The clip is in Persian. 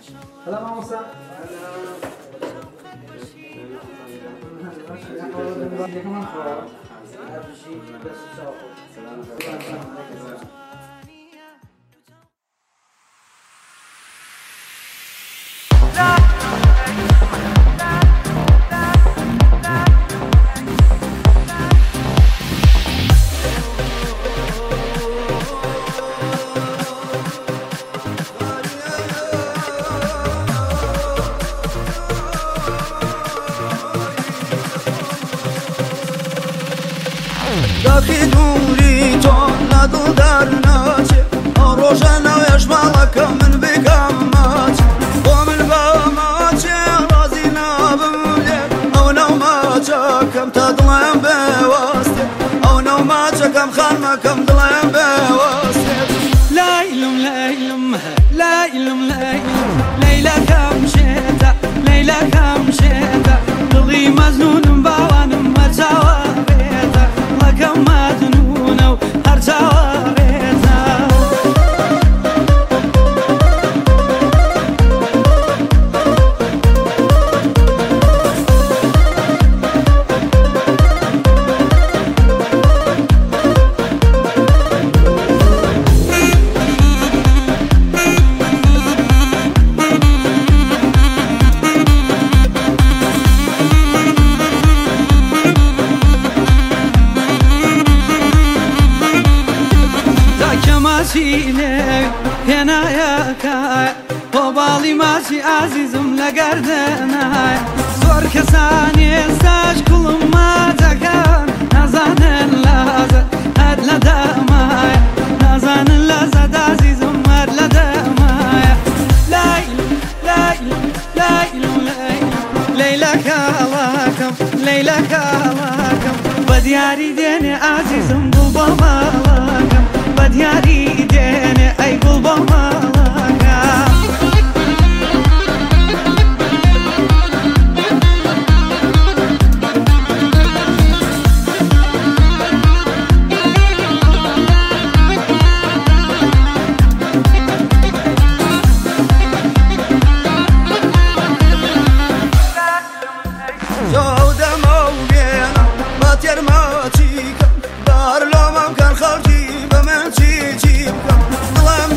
سلام موسى. داخل دوری تو ندو در ناچه روشن و یشمالک من بکم ماچه و من با ماچه رازی نابمونه او نو ماچه کم تا دلم بواسته او نو ماچه کم خانم کم دلم بواسته لايلم لايلم لايلم لايلم ليلى كم شتا ليلى كم شتا ضلي مجنون باوانم مرتوى بيتا لكم مجنون وهرتوى بيتا ماشيني هنا يا كاي وبالي ماشي عزيزم لقردنا زور كساني ساج كل ما تكان نزان اللازم هاد لداماي نزان اللازم